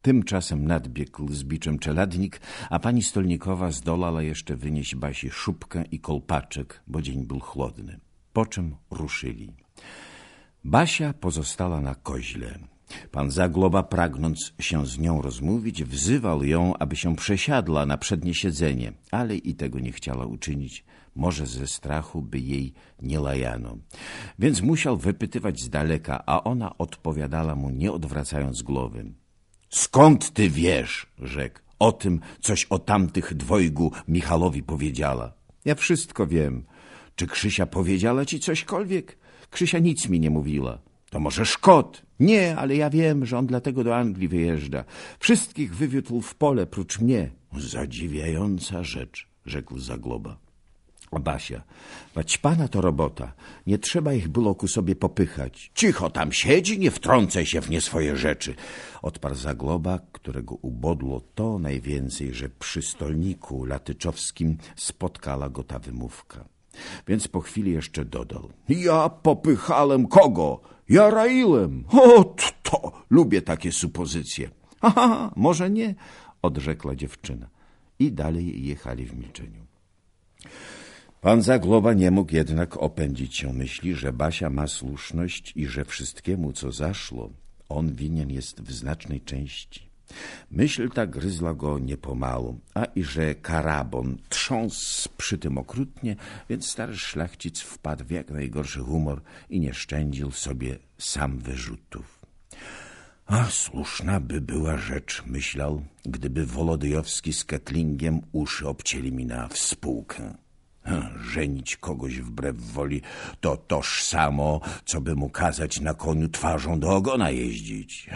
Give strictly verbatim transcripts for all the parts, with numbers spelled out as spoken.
Tymczasem nadbiegł z biczem czeladnik, a pani Stolnikowa zdolała jeszcze wynieść Basi szubkę i kolpaczek, bo dzień był chłodny. Po czym ruszyli. Basia pozostała na koźle. Pan Zagloba, pragnąc się z nią rozmówić, wzywał ją, aby się przesiadła na przednie siedzenie, ale i tego nie chciała uczynić, może ze strachu, by jej nie lajano. Więc musiał wypytywać z daleka, a ona odpowiadała mu, nie odwracając głowy. Skąd ty wiesz, rzekł, o tym, coś o tamtych dwojgu Michalowi powiedziała? Ja wszystko wiem. Czy Krzysia powiedziała ci cośkolwiek? Krzysia nic mi nie mówiła. To może Szkot? Nie, ale ja wiem, że on dlatego do Anglii wyjeżdża. Wszystkich wywiódł w pole, prócz mnie. Zadziwiająca rzecz, rzekł Zagloba. A Basia, ćpana to robota, nie trzeba ich było ku sobie popychać. Cicho tam siedzi, nie wtrącaj się w nie swoje rzeczy. Odparł Zagloba, którego ubodło to najwięcej, że przy stolniku latyczowskim spotkała go ta wymówka. Więc po chwili jeszcze dodał. Ja popychałem kogo? Ja raiłem. O, to, lubię takie supozycje. Aha, może nie, odrzekła dziewczyna. I dalej jechali w milczeniu. Pan Zagloba nie mógł jednak opędzić się myśli, że Basia ma słuszność i że wszystkiemu, co zaszło, on winien jest w znacznej części. Myśl ta gryzła go niepomału, a i że karabon trząsł przy tym okrutnie, więc stary szlachcic wpadł w jak najgorszy humor i nie szczędził sobie sam wyrzutów. A słuszna by była rzecz, myślał, gdyby Wolodyjowski z Kettlingiem uszy obcięli mi na współkę. Żenić kogoś wbrew woli to toż samo, co by mu kazać na koniu twarzą do ogona jeździć.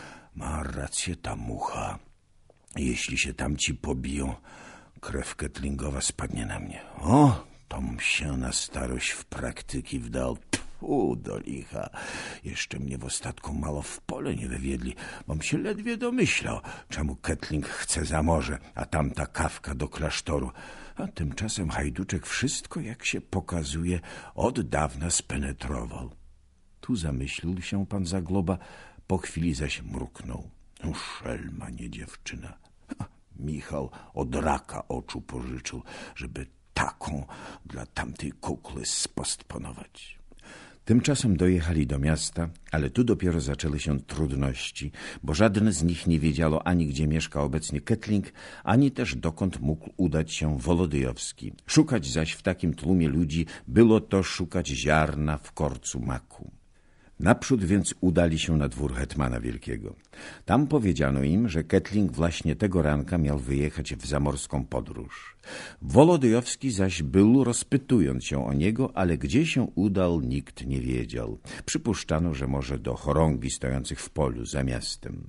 Ma rację ta mucha. Jeśli się tamci pobiją, krew Kettlingowa spadnie na mnie. O, tom się na starość w praktyki wdał. Tfu, do licha. Jeszcze mnie w ostatku mało w pole nie wywiedli, bom się ledwie domyślał, czemu Kettling chce za morze, a tamta kawka do klasztoru. A tymczasem Hajduczek wszystko, jak się pokazuje, od dawna spenetrował. Tu zamyślił się pan Zagloba, po chwili zaś mruknął. No, szelma, nie dziewczyna. Ha, Michał od raka oczu pożyczył, żeby taką dla tamtej kukły spostponować. Tymczasem dojechali do miasta, ale tu dopiero zaczęły się trudności, bo żaden z nich nie wiedziało ani gdzie mieszka obecnie Kettling, ani też dokąd mógł udać się Wolodyjowski. Szukać zaś w takim tłumie ludzi było to szukać ziarna w korcu maku. Naprzód więc udali się na dwór hetmana wielkiego. Tam powiedziano im, że Kettling właśnie tego ranka miał wyjechać w zamorską podróż. Wolodyjowski zaś był, rozpytując się o niego, ale gdzie się udał, nikt nie wiedział. Przypuszczano, że może do chorągi stojących w polu za miastem.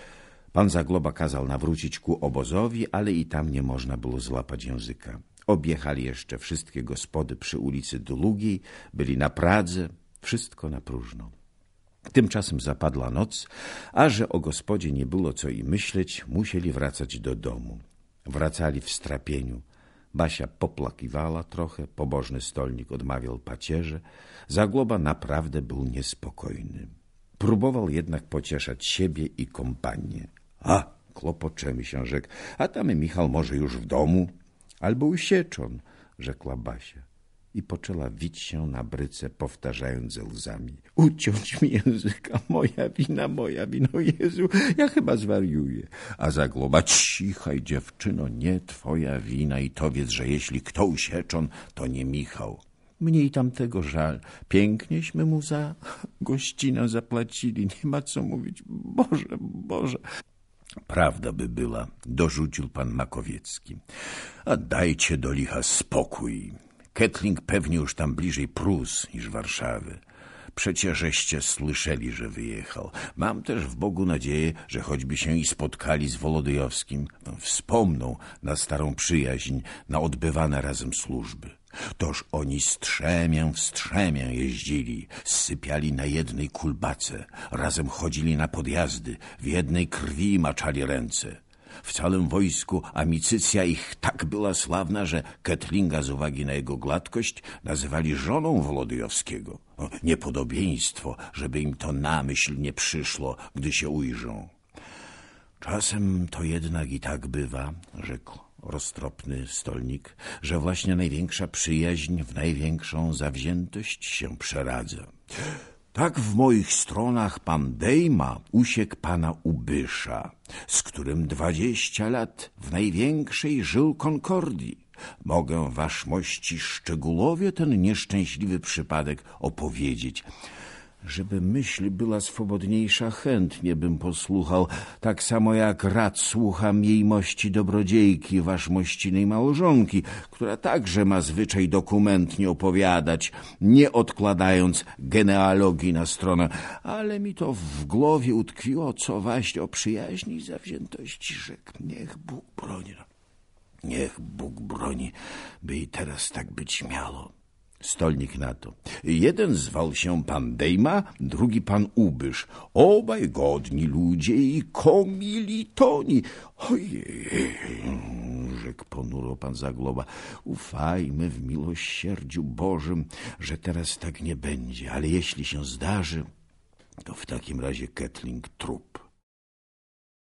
Pan Zagloba kazał nawrócić ku obozowi, ale i tam nie można było złapać języka. Objechali jeszcze wszystkie gospody przy ulicy Długiej, byli na Pradze, wszystko na próżno. Tymczasem zapadła noc, a że o gospodzie nie było co i myśleć, musieli wracać do domu. Wracali w strapieniu. Basia poplakiwała trochę, pobożny stolnik odmawiał pacierze. Zagloba naprawdę był niespokojny. Próbował jednak pocieszać siebie i kompanię. A, klopoczemy się, rzekł, a tam Michał może już w domu? Albo usieczon, rzekła Basia. I poczęła wić się na bryce, powtarzając ze łzami. Uciąć mi języka, moja wina, moja wina, o Jezu, ja chyba zwariuję. A Zagloba, cichaj dziewczyno, nie twoja wina i to wiedz, że jeśli kto usieczon, to nie Michał. Mnie i tamtego żal. Pięknieśmy mu za gościnę zapłacili, nie ma co mówić. Boże, Boże. Prawda by była, dorzucił pan Makowiecki. A dajcie do licha spokój. Kettling pewnie już tam bliżej Prus niż Warszawy. Przecieżeście słyszeli, że wyjechał. Mam też w Bogu nadzieję, że choćby się i spotkali z Wolodyjowskim, wspomną na starą przyjaźń, na odbywane razem służby. Toż oni strzemię w strzemię jeździli, zsypiali na jednej kulbace, razem chodzili na podjazdy, w jednej krwi maczali ręce. W całym wojsku amicycja ich tak była sławna, że Kettlinga z uwagi na jego gładkość nazywali żoną Wolodyjowskiego. Niepodobieństwo, żeby im to na myśl nie przyszło, gdy się ujrzą. Czasem to jednak i tak bywa, rzekł roztropny stolnik, że właśnie największa przyjaźń w największą zawziętość się przeradza. Tak w moich stronach pan Dejma usiekł pana Ubysza, z którym dwadzieścia lat w największej żył konkordii. Mogę wasz mości szczegółowie ten nieszczęśliwy przypadek opowiedzieć. Żeby myśl była swobodniejsza, chętnie bym posłuchał, tak samo jak rad słucham jej mości dobrodziejki, wasz mościnej małżonki, która także ma zwyczaj dokumentnie opowiadać, nie odkładając genealogii na stronę, ale mi to w głowie utkwiło, co właśnie o przyjaźni i zawziętości rzekł. Niech Bóg broni, niech Bóg broni, by i teraz tak być miało. Stolnik na to. Jeden zwał się pan Dejma, drugi pan Ubysz. Obaj godni ludzie i komilitoni. Ojej, rzekł ponuro pan Zagloba. Ufajmy w miłosierdziu Bożym, że teraz tak nie będzie, ale jeśli się zdarzy, to w takim razie Kettling trup.